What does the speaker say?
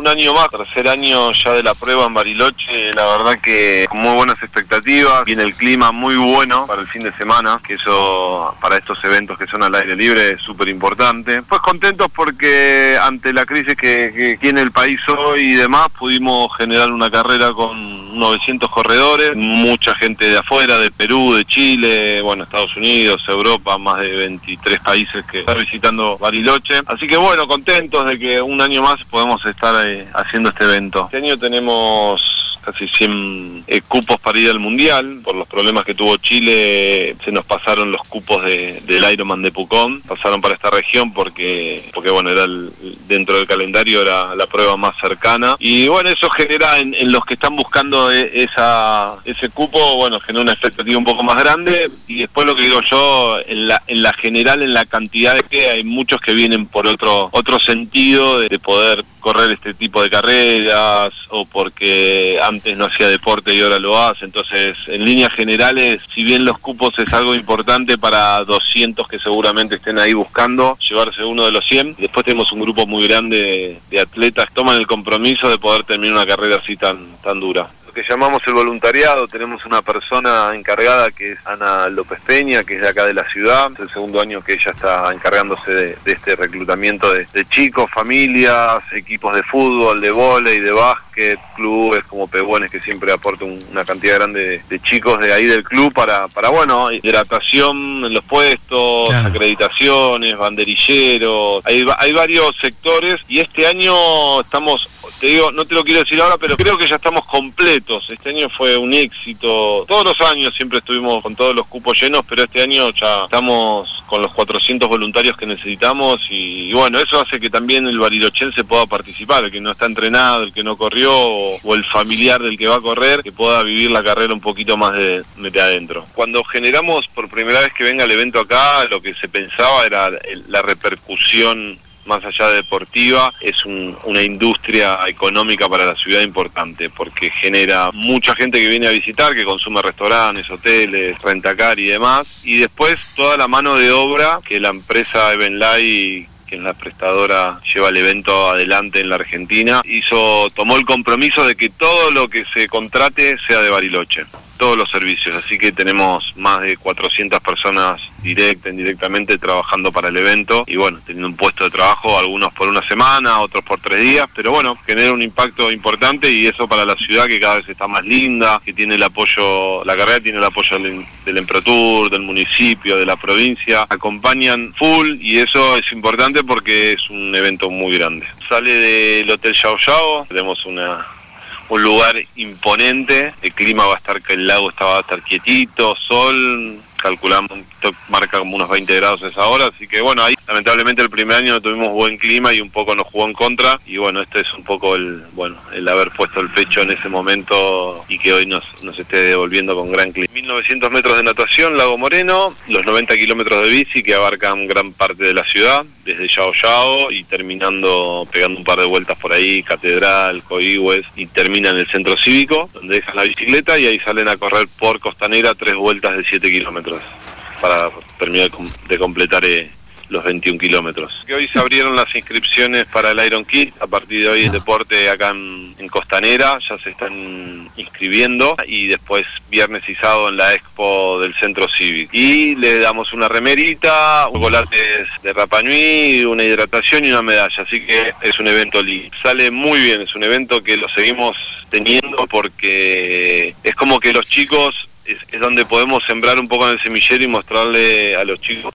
año más, tercer año ya de la prueba en Bariloche, la verdad que con muy buenas expectativas, viene el clima muy bueno para el fin de semana, que eso para estos eventos que son al aire libre es súper importante. Pues contentos porque ante la crisis que tiene el país hoy y demás, pudimos generar una carrera con 900 corredores, mucha gente de afuera, de Perú, de Chile, bueno, Estados Unidos, Europa, más de 23 países que están visitando Bariloche. Así que bueno, contentos de que un año más podemos estar haciendo este evento. Este año tenemos casi 100 cupos para ir al Mundial. Por los problemas que tuvo Chile, se nos pasaron los cupos del Ironman de Pucón, pasaron para esta región porque bueno, era dentro del calendario era la prueba más cercana, y bueno, eso genera en los que están buscando ese cupo, bueno, genera una expectativa un poco más grande. Y después lo que digo yo, en la general, en la cantidad de que hay muchos que vienen por otro sentido de poder correr este tipo de carreras, o porque antes no hacía deporte y ahora lo hace. Entonces, en líneas generales, si bien los cupos es algo importante para 200 que seguramente estén ahí buscando llevarse uno de los 100, después tenemos un grupo muy grande de atletas que toman el compromiso de poder terminar una carrera así tan dura. Lo que llamamos el voluntariado, tenemos una persona encargada que es Ana López Peña, que es de acá de la ciudad. Es el segundo año que ella está encargándose de este reclutamiento de chicos, familias, equipos de fútbol, de vóley, de básquet, clubes como Pehuones, que siempre aporta una cantidad grande de chicos de ahí del club para bueno, hidratación en los puestos, claro, acreditaciones, banderilleros. Hay varios sectores, y este año estamos, te digo, no te lo quiero decir ahora, pero creo que ya estamos completos. Este año fue un éxito. Todos los años siempre estuvimos con todos los cupos llenos, pero este año ya estamos con los 400 voluntarios que necesitamos, y bueno, eso hace que también el barilochense pueda participar, el que no está entrenado, el que no corrió, o el familiar del que va a correr, que pueda vivir la carrera un poquito más de adentro. Cuando generamos por primera vez que venga el evento acá, lo que se pensaba era la repercusión más allá de deportiva, es una industria económica para la ciudad importante, porque genera mucha gente que viene a visitar, que consume restaurantes, hoteles, rentacar y demás, y después toda la mano de obra que la empresa Evenlay, que es la prestadora, lleva el evento adelante en la Argentina, tomó el compromiso de que todo lo que se contrate sea de Bariloche, todos los servicios. Así que tenemos más de 400 personas indirectamente trabajando para el evento, y bueno, teniendo un puesto de trabajo, algunos por una semana, otros por 3 días, pero bueno, genera un impacto importante, y eso para la ciudad, que cada vez está más linda, que tiene el apoyo, la carrera tiene el apoyo del Emprotour, del municipio, de la provincia, acompañan full, y eso es importante porque es un evento muy grande. Sale del Hotel Yao Yao, tenemos un lugar imponente, el clima va a estar, que el lago va a estar quietito, sol, calculamos, marca como unos 20 grados a esa hora, así que bueno, ahí lamentablemente el primer año no tuvimos buen clima y un poco nos jugó en contra, y bueno, este es un poco el haber puesto el pecho en ese momento y que hoy nos esté devolviendo con gran clima. 1900 metros de natación, Lago Moreno, los 90 kilómetros de bici que abarcan gran parte de la ciudad, desde Yao Yao y terminando, pegando un par de vueltas por ahí, Catedral, Coihue, y termina en el centro cívico, donde dejan la bicicleta y ahí salen a correr por Costanera 3 vueltas de 7 kilómetros para terminar de completar los 21 kilómetros. Que hoy se abrieron las inscripciones para el Iron Kit. A partir de hoy el deporte acá en Costanera ya se están inscribiendo, y después viernes y sábado en la expo del centro cívico. Y le damos una remerita, chocolates de Rapa Nui, una hidratación y una medalla. Así que es un evento lindo. Sale muy bien, es un evento que lo seguimos teniendo porque es como que los chicos es donde podemos sembrar un poco en el semillero y mostrarle a los chicos